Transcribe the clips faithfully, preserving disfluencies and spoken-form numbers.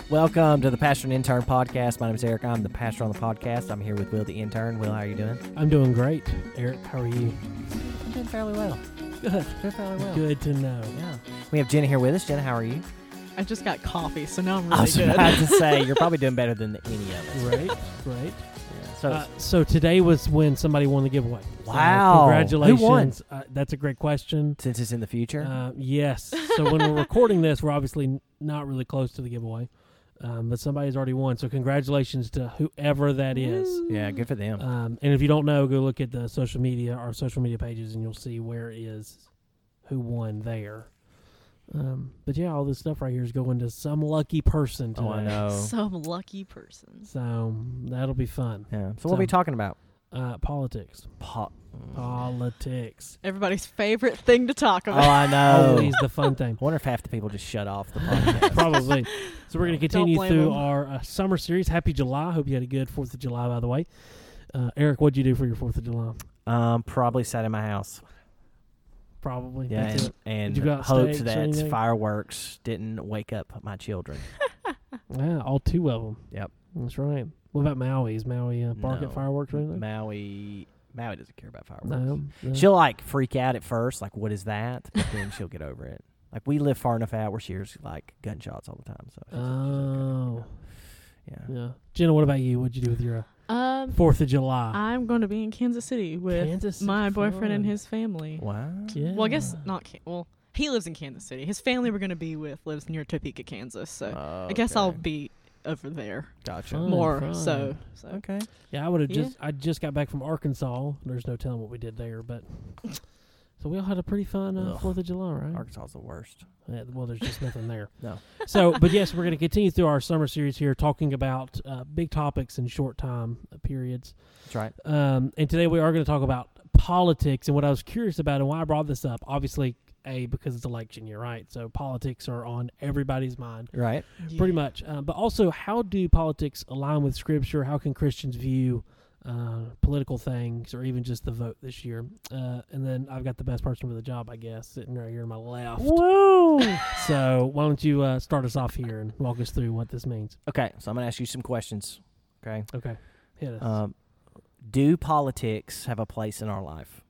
Welcome to the Pastor and Intern podcast. My name is Eric. I'm the pastor on the podcast. I'm here with Will, the intern. Will, how are you doing? I'm doing great. Eric, how are you? I'm doing fairly well. Good. Doing fairly well. Good to know. Yeah. We have Jenna here with us. Jenna, how are you? I just got coffee, so now I'm I really was good. about to say, you're probably doing better than any of us. Great, great. Yeah. So, Uh, so today was when somebody won the giveaway. So Wow. congratulations. Who won? Uh, that's a great question. since it's in the future? Uh, yes. So when we're recording this, we're obviously n- not really close to the giveaway. Um, but somebody's already won. So congratulations to whoever that is. yeah, good for them. Um, and if you don't know, go look at the social media, our social media pages, and you'll see where is who won there. Um, but yeah, all this stuff right here is going to some lucky person today. oh, I know. Some lucky person. So that'll be fun. Yeah. So what are we So- talking about? Uh, politics. Po- Politics. Everybody's favorite thing to talk oh, about. I know. Always the fun thing. I wonder if half the people just shut off the podcast. Probably. So we're going to Don't continue blame through them. our uh, summer series. Happy July. Hope you had a good fourth of July, by the way. Uh, Eric, what'd you do for your fourth of July? Um, probably sat in my house. Probably. Yeah, That's and, and Did you go out hoped steaks or that anything? fireworks didn't wake up my children. it. Yeah, all two of them. Yep. That's right. What about Maui? Is Maui uh, bark No. at fireworks or anything? Maui, Maui doesn't care about fireworks. No. no. She'll like freak out at first, like what is that? But then she'll get over it. Like we live far enough out where she hears like gunshots all the time. So she's- she's Oh. okay. yeah. Yeah. Jenna, what about you? What'd you do with your uh, Um, fourth of July? I'm going to be in Kansas City with Kansas City, my boyfriend and fun. his family. Wow. Yeah. Well, I guess not. Can- well, he lives in Kansas City. His family we're going to be with lives near Topeka, Kansas. So I guess I'll Okay. be over there Gotcha. Fun. more. fun. So, so Okay. Yeah, I would have Yeah. just. I just got back from Arkansas. There's no telling what we did there, but so we all had a pretty fun uh, Ugh. Fourth of July, right? Arkansas is the worst. Yeah, well, there's just nothing there. No. So, but yes, we're going to continue through our summer series here, talking about uh, big topics in short time periods. That's right. Um, and today we are going to talk about politics. And what I was curious about and why I brought this up, obviously, a because it's election year, right? So politics are on everybody's mind. Right. Pretty much. Uh, but also, how do politics align with Scripture? How can Christians view uh, political things or even just the vote this year? Uh, and then I've got the best person for the job, I guess, sitting right here to my left. Woo! So why don't you uh, start us off here and walk us through what this means? Okay, so I'm gonna ask you some questions. Okay. Okay. Hit us. Um, do politics have a place in our life?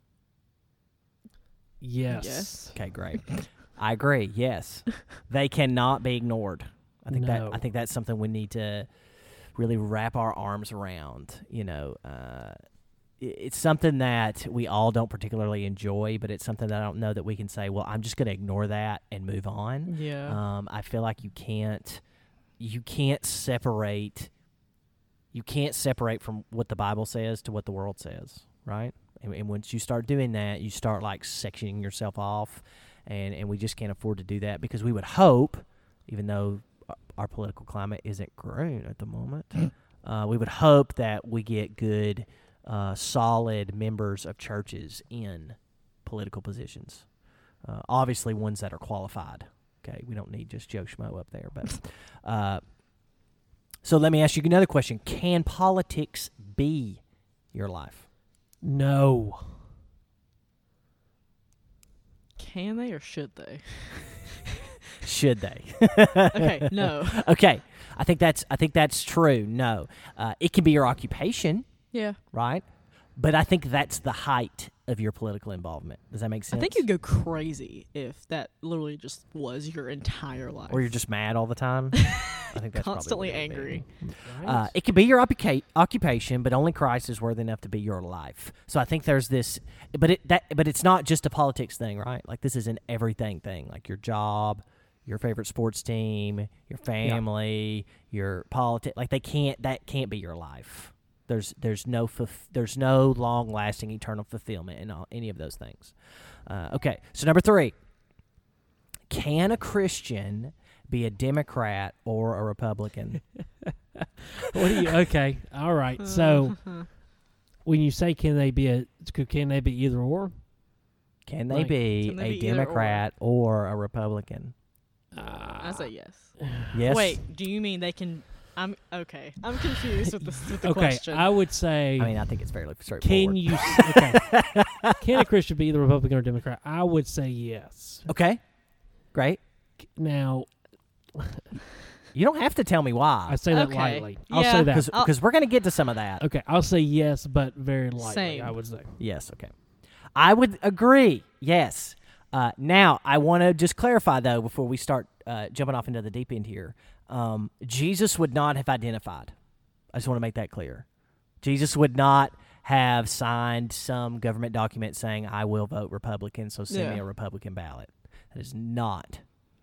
yes. Yes. Okay, great. I agree. Yes, they cannot be ignored. I think No. that I think that's something we need to really wrap our arms around. You know, uh, it, it's something that we all don't particularly enjoy, but it's something that I don't know that we can say, well, I'm just going to ignore that and move on. Yeah. Um, I feel like you can't you can't separate you can't separate from what the Bible says to what the world says, right? And, and once you start doing that, you start like sectioning yourself off, and, and we just can't afford to do that because we would hope, even though our political climate isn't great at the moment, uh, we would hope that we get good, uh, solid members of churches in political positions. Uh, obviously, ones that are qualified. Okay, we don't need just Joe Schmo up there, but uh, so let me ask you another question: can politics be your life? No. Can they or should they? Should they? Okay. No. Okay, I think that's I think that's true. No, uh, it can be your occupation, Yeah. right? But I think that's the height of your political involvement. Does that make sense? I think you'd go crazy if that literally just was your entire life. or you're just mad all the time. I think that's constantly probably what it would angry. be. Right? Uh, it could be your occupa- occupation, but only Christ is worthy enough to be your life. So I think there's this, but it that but it's not just a politics thing, right? Like this is an everything thing, like your job, your favorite sports team, your family, your politics. Like they can't that can't be your life. There's there's no fulf- there's no long lasting eternal fulfillment in all, any of those things. Uh, okay, so number three, can a Christian be a Democrat or a Republican? What do you? Okay. All right. So when you say can they be a can they be either or? Can they Like, be can they a be either or? Democrat or. a Republican? I say yes. Yes. Wait, do you mean they can? I'm okay. I'm confused with the, with the Okay. question. I would say. I mean, I think it's fairly straightforward. Can you? s- Okay. Can a Christian be either Republican or Democrat? I would say yes. Okay. Great. Now, You don't have to tell me I why, say that Okay. lightly. I'll Yeah. say that. because I'll- we're going to get to some of that. Okay, I'll say yes, but very lightly. Same. I would say. Yes, okay. I would agree. Yes. Uh, now, I want to just clarify, though, before we start uh, jumping off into the deep end here. Um, Jesus would not have identified. I just want to make that clear. Jesus would not have signed some government document saying, I will vote Republican, so send me Yeah. a Republican ballot. That is not,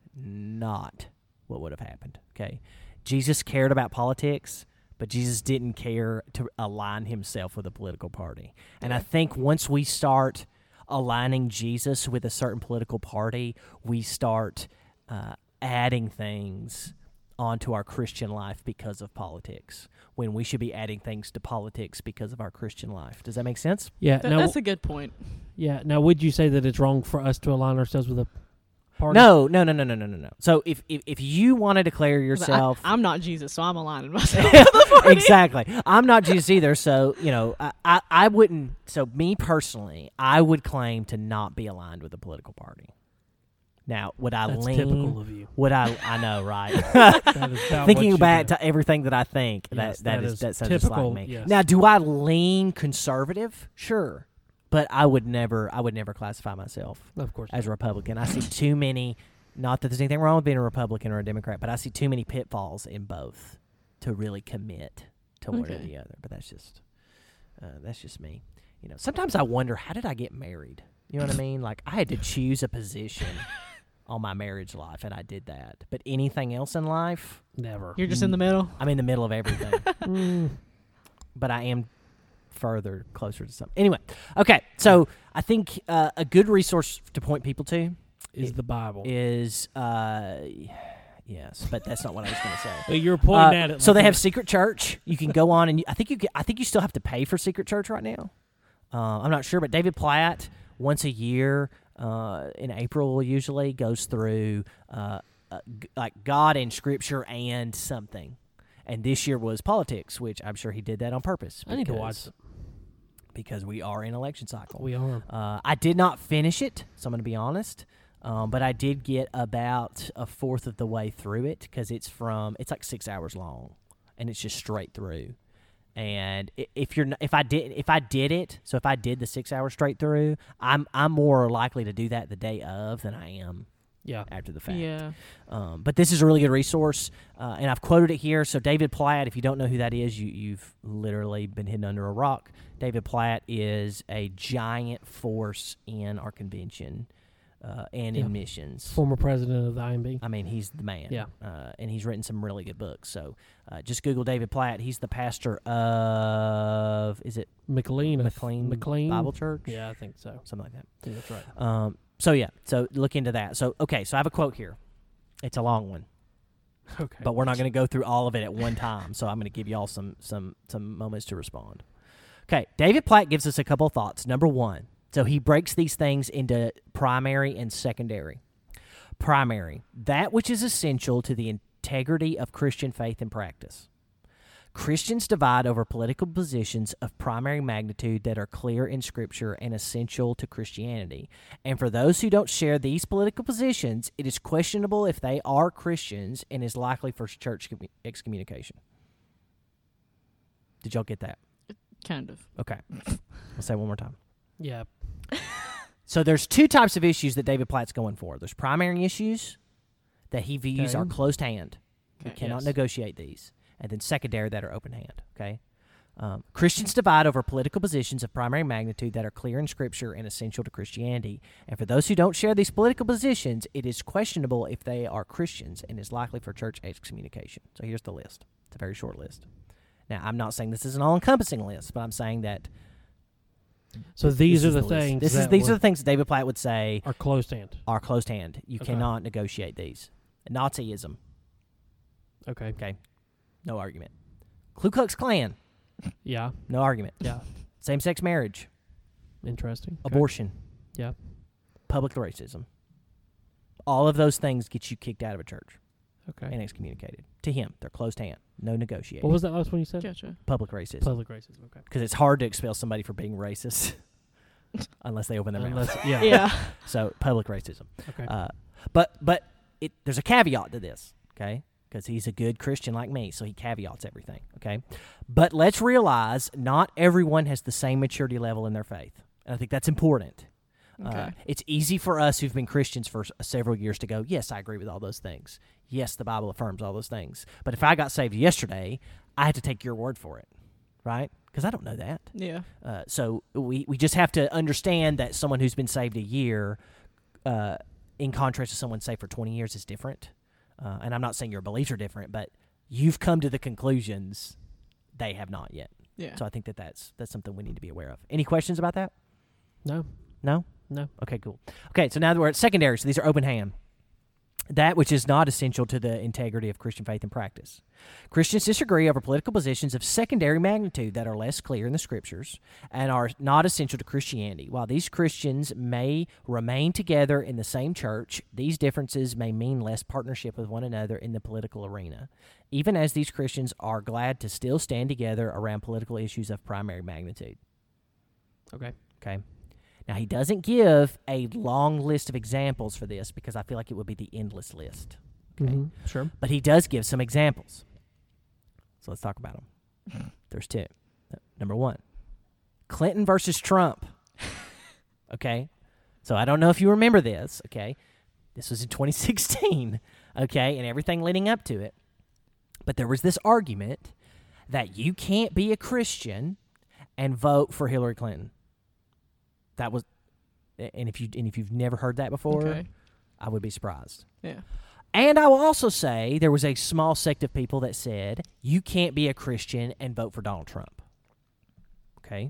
not what would have happened, okay? Jesus cared about politics, but Jesus didn't care to align himself with a political party. And I think once we start aligning Jesus with a certain political party, we start uh, adding things onto our Christian life because of politics, when we should be adding things to politics because of our Christian life. Does that make sense? Yeah. Th- now, that's a good point. yeah. Now, would you say that it's wrong for us to align ourselves with a party? No, no, no, no, no, no, no, no. So if, if, if you want to declare yourself... I, I'm not Jesus, so I'm aligning myself with the party. Exactly. I'm not Jesus either, so, you know, I, I, I wouldn't... So me personally, I would claim to not be aligned with a political party. Now, would I That's lean... typical of you. Would I... I know, right? That is about Thinking what you back do. to everything that I think, Yes, that, that that is, is that sounds just typical, like me. yes. Now, do I lean conservative? Sure. But I would never... I would never classify myself Of course. as a Republican. I see too many... Not that there's anything wrong with being a Republican or a Democrat, but I see too many pitfalls in both to really commit to one or Okay. the other. But that's just uh, that's just me. You know, sometimes I wonder, how did I get married? You know what I mean? Like, I had to choose a position on my marriage life, and I did that. But anything else in life, Never. You're just in the middle. I'm in the middle of everything. Mm. But I am further closer to something. Anyway, okay. So I think uh, a good resource to point people to Is the Bible. is uh yes, but that's not what I was going to say. Well, you're pointing Uh, at it. so like they have that. Secret Church. You can go on and you, I think you get, I think you still have to pay for Secret Church right now. Uh, I'm not sure, but David Platt once a year uh, in April usually goes through uh, uh, g- like God and Scripture and something. And this year was politics, which I'm sure he did that on purpose. I need to because- watch it. because we are in election cycle. We are. Uh, I did not finish it, so I'm going to be honest. Um, but I did get about a fourth of the way through it because it's from it's like six hours long, and it's just straight through. And i- if you're n- if I did if I did it, so if I did the six hours straight through, I'm I'm more likely to do that the day of than I am Yeah. after the fact. Yeah. Um, but this is a really good resource, uh, and I've quoted it here. So David Platt, if you don't know who that is, you, you've literally been hidden under a rock. David Platt is a giant force in our convention uh, and Yeah. in missions. Former president of the I M B. I mean, he's the man. Yeah. Uh, and he's written some really good books. So uh, just Google David Platt. He's the pastor of, is it McLean. McLean, McLean Bible Church? Yeah, I think so. Something like that. I think that's right. Um, so, yeah. So look into that. So, okay. So I have a quote here. It's a long one. Okay. But we're not going to go through all of it at one time, so I'm going to give you all some some some moments to respond. Okay, David Platt gives us a couple thoughts. Number one, so he breaks these things into primary and secondary. Primary, that which is essential to the integrity of Christian faith and practice. Christians divide over political positions of primary magnitude that are clear in Scripture and essential to Christianity. And for those who don't share these political positions, it is questionable if they are Christians and is likely for church commu- excommunication. Did y'all get that? Kind of. Okay. I'll say it one more time. Yeah. So there's two types of issues that David Platt's going for. There's primary issues that he views Okay. are closed hand. We Okay. cannot Yes. negotiate these. And then secondary that are open hand. Okay. Um, Christians divide over political positions of primary magnitude that are clear in Scripture and essential to Christianity. And for those who don't share these political positions, it is questionable if they are Christians and is likely for church excommunication. So here's the list. It's a very short list. Now, I'm not saying this is an all-encompassing list, but I'm saying that So these this are is the, list. things. This is that these would- are the things that David Platt would say are closed hand. are closed hand. You Okay. cannot negotiate these. Nazism, Okay. okay, no argument. Ku Klux Klan, Yeah. no argument. Yeah. Same-sex marriage, Interesting. Okay. abortion, Yeah. public racism. All of those things get you kicked out of a church Okay. and excommunicated. To him, they're closed hand, no negotiating. What was that last one you said? Gotcha. Public racism, Public racism. Okay. because it's hard to expel somebody for being racist unless they open their mouth. Unless, yeah. Yeah. So public racism. Okay. Uh, but but it, there's a caveat to this, okay? because he's a good Christian like me, so he caveats everything, okay? But let's realize not everyone has the same maturity level in their faith. And I think that's important. Okay. Uh, it's easy for us who've been Christians for s- several years to go, yes, I agree with all those things. Yes, the Bible affirms all those things. But if I got saved yesterday, I had to take your word for it, right? Because I don't know that. Yeah. Uh, so we, we just have to understand that someone who's been saved a year, uh, in contrast to someone saved for twenty years, is different. Uh, and I'm not saying your beliefs are different, but you've come to the conclusions they have not yet. Yeah. So I think that that's, that's something we need to be aware of. Any questions about that? No, No? no. Okay, cool. Okay, so now that we're at secondary, so these are open hand. That which is not essential to the integrity of Christian faith and practice. Christians disagree over political positions of secondary magnitude that are less clear in the Scriptures and are not essential to Christianity. While these Christians may remain together in the same church, these differences may mean less partnership with one another in the political arena, even as these Christians are glad to still stand together around political issues of primary magnitude. Okay. Okay. Now, he doesn't give a long list of examples for this because I feel like it would be the endless list. Okay. Mhm, Sure. But he does give some examples. So let's talk about them. There's two. Number one, Clinton versus Trump. Okay. So I don't know if you remember this. Okay. This was in twenty sixteen. Okay. And everything leading up to it. But there was this argument that you can't be a Christian and vote for Hillary Clinton. That was, and if you and if you've never heard that before, Okay. I would be surprised. Yeah. And I will also say there was a small sect of people that said you can't be a Christian and vote for Donald Trump. Okay?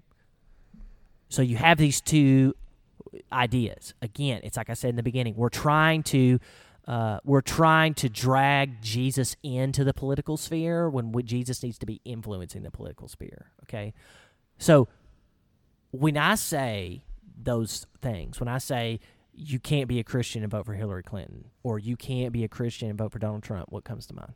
So you have these two ideas. Again, it's like I said in the beginning, we're trying to uh, we're trying to drag Jesus into the political sphere when we, Jesus needs to be influencing the political sphere. Okay? So when I say those things, when I say you can't be a Christian and vote for Hillary Clinton, or you can't be a Christian and vote for Donald Trump, what comes to mind?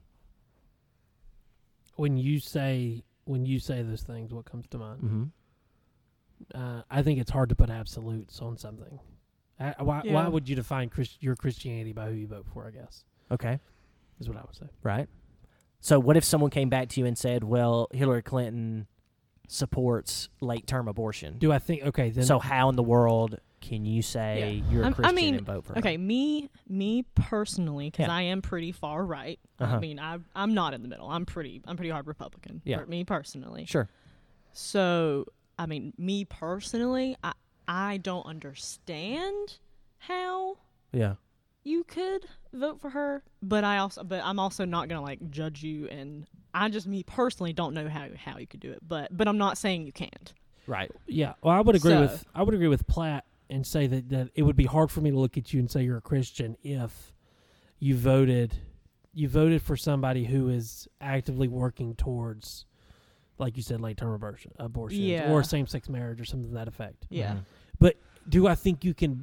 When you say when you say those things, what comes to mind? Mm-hmm. Uh, I think it's hard to put absolutes on something. Uh, why Yeah. why would you define Christ, your Christianity by who you vote for? I guess Okay, is what I would say. right. So what if someone came back to you and said, well, Hillary Clinton supports late-term abortion. Do I think okay? Then So how in the world can you say Yeah. you're a I'm- I Christian mean, and vote for Okay, her? me me personally, because Yeah. I am pretty far right. Uh-huh. I mean, I I'm not in the middle. I'm pretty I'm pretty hard Republican. Yeah. For me personally. Sure. So I mean, me personally, I I don't understand how Yeah. you could vote for her, but I also but I'm also not gonna like judge you, and I just me personally don't know how how you could do it, but but I'm not saying you can't. Right. yeah, well, I would agree So- with I would agree with Platt and say that that it would be hard for me to look at you and say you're a Christian if you voted you voted for somebody who is actively working towards, like you said, late term abortion, abortions Yeah. or same sex marriage or something to that effect. Yeah. Mhm. But do I think you can?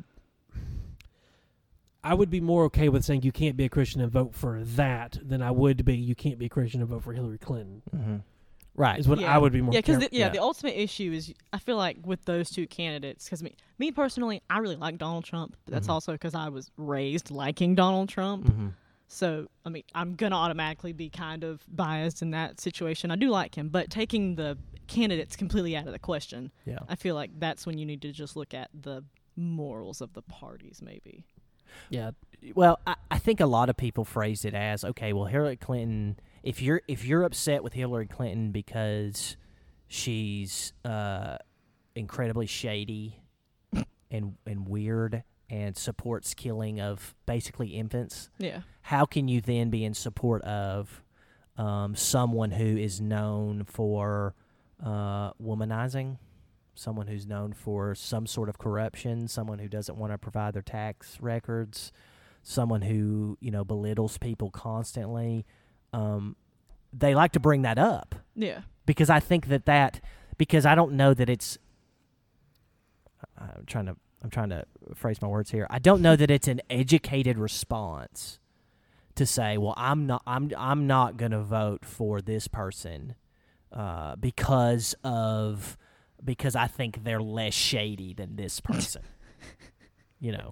I would be more okay with saying you can't be a Christian and vote for that than I would be you can't be a Christian and vote for Hillary Clinton. Mm-hmm. Right. Is what Yeah. I would be more. Yeah, because careful- yeah, yeah. the ultimate issue is I feel like with those two candidates, because me, me personally, I really like Donald Trump. But that's Mhm. also because I was raised liking Donald Trump. Mm-hmm. So I mean, I'm gonna automatically be kind of biased in that situation. I do like him, but taking the candidates completely out of the question, Yeah. I feel like that's when you need to just look at the morals of the parties, maybe. yeah, Well, I, I think a lot of people phrase it as, okay, well, Hillary Clinton. If you're if you're upset with Hillary Clinton because she's uh, incredibly shady and and weird and supports killing of basically infants, Yeah. how can you then be in support of um, someone who is known for uh, womanizing? Someone who's known for some sort of corruption, someone who doesn't want to provide their tax records, someone who, you know, belittles people constantly. Um, they like to bring that up Yeah. because I think that that because I don't know that it's. I'm trying to I'm trying to phrase my words here. I don't know that it's an educated response to say, well, I'm not I'm I'm not going to vote for this person uh, because of. Because I think they're less shady than this person, you know.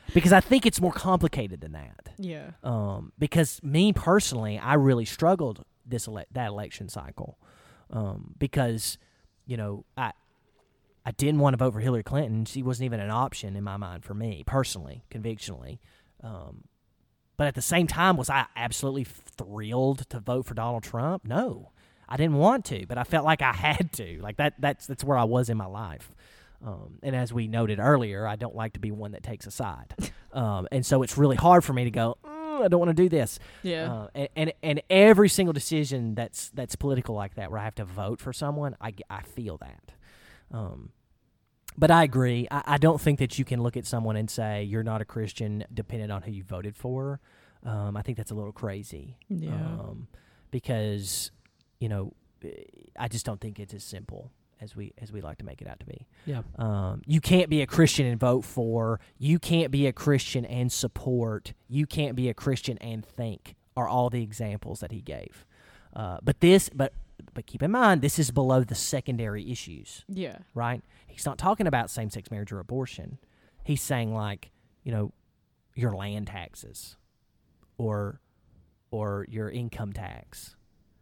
because I think it's more complicated than that. Yeah. Um, because me personally, I really struggled this ele- that election cycle, um, because you know I I didn't want to vote for Hillary Clinton. She wasn't even an option in my mind for me personally, convictionally. Um, but at the same time, was I absolutely thrilled to vote for Donald Trump? No, I didn't want to, but I felt like I had to. Like that that's that's where I was in my life. Um, and as we noted earlier, I don't like to be one that takes a side. Um, and so it's really hard for me to go, mm, I don't want to do this. Yeah. Uh, and, and and every single decision that's that's political like that, where I have to vote for someone, I, I feel that. Um, but I agree. I, I don't think that you can look at someone and say you're not a Christian depending on who you voted for. Um, I think that's a little crazy. Yeah. Um, because, you know, I just don't think it's as simple as we as we like to make it out to be. Yeah. Um, you can't be a Christian and vote for. You can't be a Christian and support. You can't be a Christian and think. Are all the examples that he gave. Uh, but this, but but keep in mind, this is below the secondary issues, Yeah. right? He's not talking about same-sex marriage or abortion. He's saying like, you know, your land taxes, or or your income tax,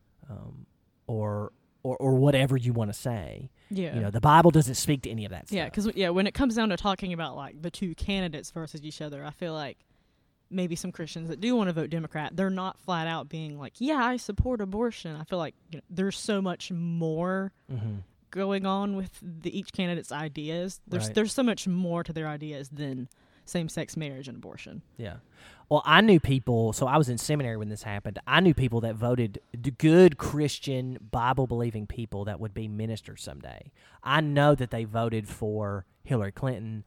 um, or or or whatever you want to say. Yeah. You know, the Bible doesn't speak to any of that stuff. Yeah, because yeah, when it comes down to talking about like the two candidates versus each other, I feel like maybe some Christians that do want to vote Democrat, they're not flat out being like, "Yeah, I support abortion." I feel like you know, there's so much more Mm-hmm. going on with the, each candidate's ideas. There's Right. there's so much more to their ideas than same-sex marriage and abortion. Yeah. Well, I knew people, so I was in seminary when this happened. I knew people that voted d- good Christian, Bible-believing people that would be ministers someday. I know that they voted for Hillary Clinton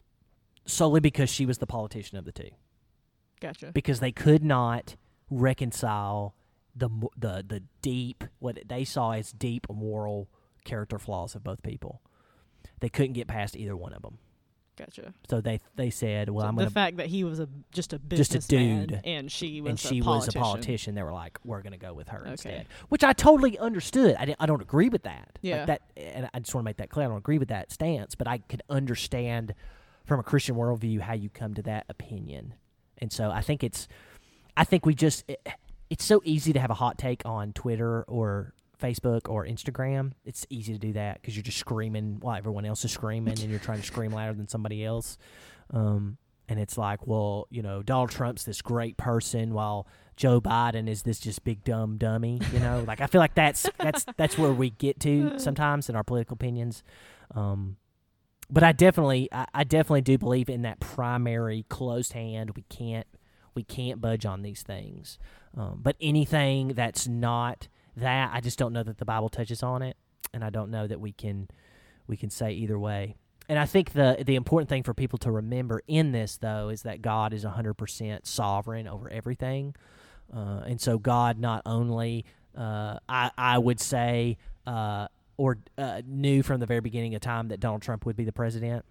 solely because she was the politician of the two. Gotcha. Because they could not reconcile the mo- the the deep, what they saw as deep moral character flaws of both people. They couldn't get past either one of them. Gotcha. So they they said, "Well, So I'm the going to." fact that he was a just a Just a businessman dude. and she was And she a was politician. a politician. They were like, "We're going to go with her Okay. instead," which I totally understood. I, didn't, I don't agree with that. Yeah. Like that, and I just want to make that clear. I don't agree with that stance, but I could understand from a Christian worldview how you come to that opinion. And so I think it's, I think we just, it, it's so easy to have a hot take on Twitter or Facebook or Instagram. It's easy to do that because you're just screaming while everyone else is screaming and you're trying to scream louder than somebody else. Um, and it's like, well, you know, Donald Trump's this great person while Joe Biden is this just big dumb dummy, you know? Like I feel like that's that's that's where we get to sometimes in our political opinions. Um, but I definitely I, I definitely do believe in that primary closed hand. We can't we can't budge on these things. Um, but anything that's not that, I just don't know that the Bible touches on it, and I don't know that we can we can say either way. And I think the the important thing for people to remember in this, though, is that God is one hundred percent sovereign over everything. Uh, and so God not only, uh, I, I would say, uh, or uh, knew from the very beginning of time that Donald Trump would be the president,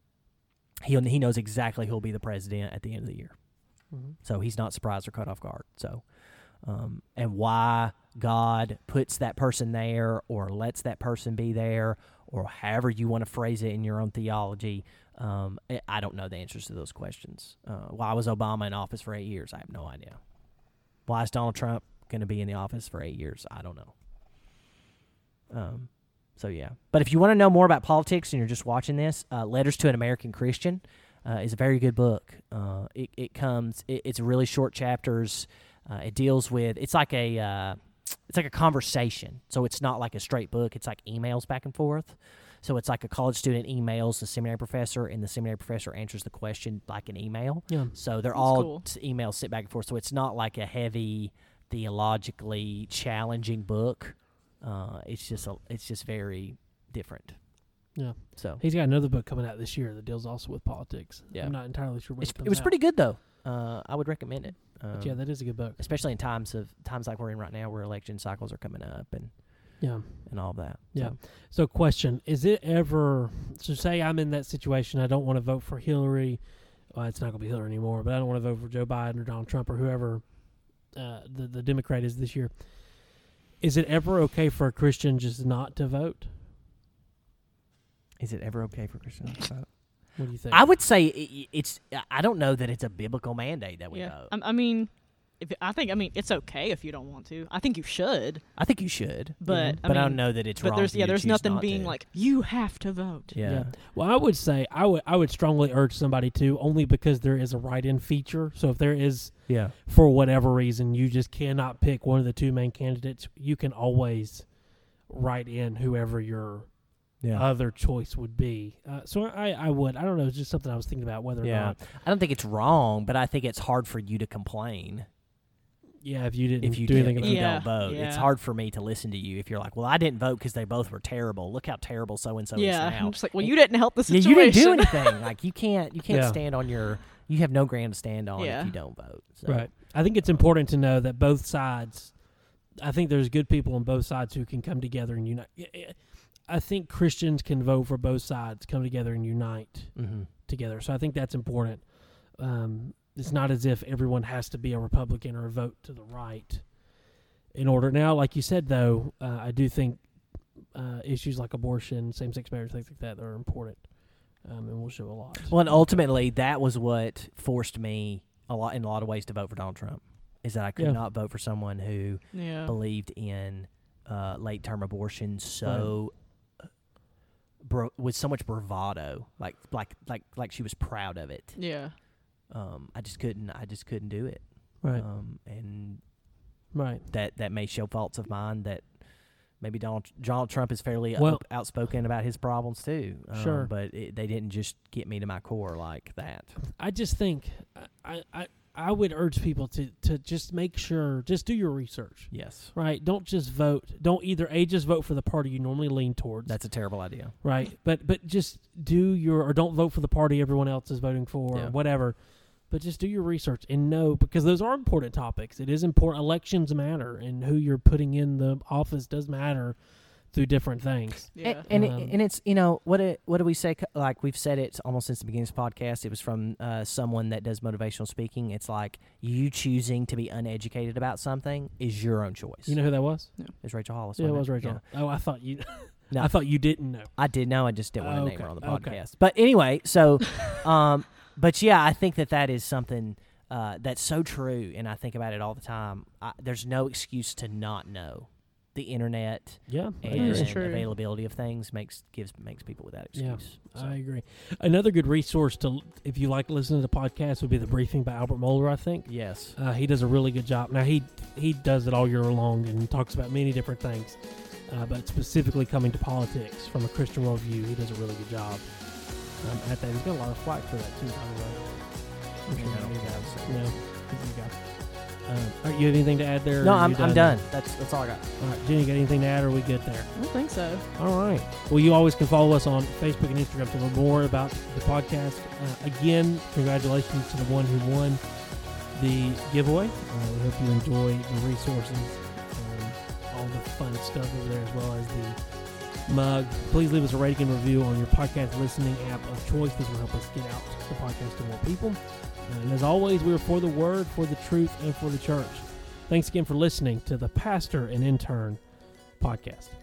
he, he knows exactly who'll be the president at the end of the year. Mm-hmm. So he's not surprised or caught off guard. So, um, and why God puts that person there or lets that person be there or however you want to phrase it in your own theology, um, I don't know the answers to those questions. Uh, why was Obama in office for eight years? I have no idea. Why is Donald Trump going to be in the office for eight years? I don't know. Um, so, yeah. But if you want to know more about politics and you're just watching this, uh, Letters to an American Christian uh, is a very good book. Uh, it, it comes, it, it's really short chapters. Uh, it deals with, it's like a, uh, it's like a conversation. So it's not like a straight book. It's like emails back and forth. So it's like a college student emails the seminary professor, and the seminary professor answers the question like an email. Yeah. So they're That's all cool. t- emails sit back and forth. So it's not like a heavy, theologically challenging book. Uh, it's just a, it's just very different. Yeah. So He's got another book coming out this year that deals also with politics. Yeah. I'm not entirely sure when it's, it comes it was out. pretty good though. Uh, I would recommend it. Um, But yeah, that is a good book. especially in times of times like we're in right now, where election cycles are coming up and Yeah. and all that. Yeah. So, So, question: is it ever? So, say I'm in that situation. I don't want to vote for Hillary. Well, it's not going to be Hillary anymore. But I don't want to vote for Joe Biden or Donald Trump or whoever uh, the the Democrat is this year. Is it ever okay for a Christian just not to vote? is it ever okay for Christians to vote? What do you think? I would say i- it's. I don't know that it's a biblical mandate that we yeah. vote. I, I mean, if I think I mean it's okay if you don't want to. I think you should, I think you should, but yeah. I but I don't mean, know that it's but wrong. there's for yeah, you to there's choose nothing not being to. like you have to vote. Yeah. Yeah. Well, I would say I would I would strongly urge somebody to, only because there is a write-in feature. So if there is, Yeah. for whatever reason, you just cannot pick one of the two main candidates, you can always write in whoever your Yeah. other choice would be. Uh, so I, I would. I don't know. It's just something I was thinking about whether or Yeah. not. I don't think it's wrong, but I think it's hard for you to complain Yeah, if you didn't if you do did, anything if about you it. Yeah, don't vote. yeah. It's hard for me to listen to you if you're like, well, I didn't vote because they both were terrible. Look how terrible so and so yeah, is now. I'm just like, well, you didn't help the Yeah, situation. you didn't do anything. Like you can't, you can't Yeah. stand on your. You have no ground to stand on Yeah. if you don't vote. So. Right. I think it's important to know that both sides, I think there's good people on both sides who can come together and unite. I- I- I think Christians can vote for both sides, come together and unite Mm-hmm. together. So I think that's important. Um, it's not as if everyone has to be a Republican or a vote to the right in order. Now, like you said, though, uh, I do think uh, issues like abortion, same-sex marriage, things like that are important, um, and will show a lot. Well, and ultimately, that was what forced me a lot in a lot of ways to vote for Donald Trump. Is that I could Yeah. not vote for someone who Yeah. believed in uh, late-term abortion so uh, bro- with so much bravado, like like like like she was proud of it. Yeah. Um, I just couldn't. I just couldn't do it. Right, Um, and right. that that may show faults of mine that. Maybe Donald Donald Trump is fairly Well- up, outspoken about his problems too. Um, Sure. but it, they didn't just get me to my core like that. I just think I, I I would urge people to, to just make sure, just do your research, Yes, right? Don't just vote. Don't either a just vote for the party you normally lean towards, that's a terrible idea. right? But but just do your, or don't vote for the party everyone else is voting for, Yeah. or whatever. But just do your research and know, because those are important topics. It is important. Elections matter, and who you're putting in the office does matter through different things. Yeah. And, and, Um, it, and it's, you know, what it, what do we say? Like we've said it almost since the beginning of this podcast. It was from uh, someone that does motivational speaking. It's like you choosing to be uneducated about something is your own choice. You know who that was? It's Rachel Hollis. Yeah, it wasn't was Rachel. Oh, I thought you. No. I thought you didn't know. I did know. I just didn't want to name Okay, her on the okay. podcast. But anyway, so, um, but yeah, I think that that is something uh, that's so true, and I think about it all the time. I, there's no excuse to not know. The internet Yeah, I and is agree. true. availability of things makes gives makes people without Yeah, excuse. So. I agree. Another good resource to, if you like listening to podcasts, would be the Briefing by Albert Mohler. I think Yes. uh, he does a really good job. Now he he does it all year long and talks about many different things, uh, but specifically coming to politics from a Christian worldview, he does a really good job um, at that. He's got a lot of flack for that too, by the way. I'm sure Yeah, you knew yeah, that. so- No, he's a good guy. Um, all right, you have anything to add there? or No, are I'm you I'm done. That's that's all I got. All right, Jenny, got anything to add, or are we good there? I don't think so. All right. Well, you always can follow us on Facebook and Instagram to learn more about the podcast. Uh, again, congratulations to the one who won the giveaway. Uh, we hope you enjoy the resources, um, all the fun stuff over there, as well as the mug. Please leave us a rating and review on your podcast listening app of choice. This will help us get out the podcast to more people. And as always, we are for the word, for the truth, and for the church. Thanks again for listening to the Pastor and Intern podcast.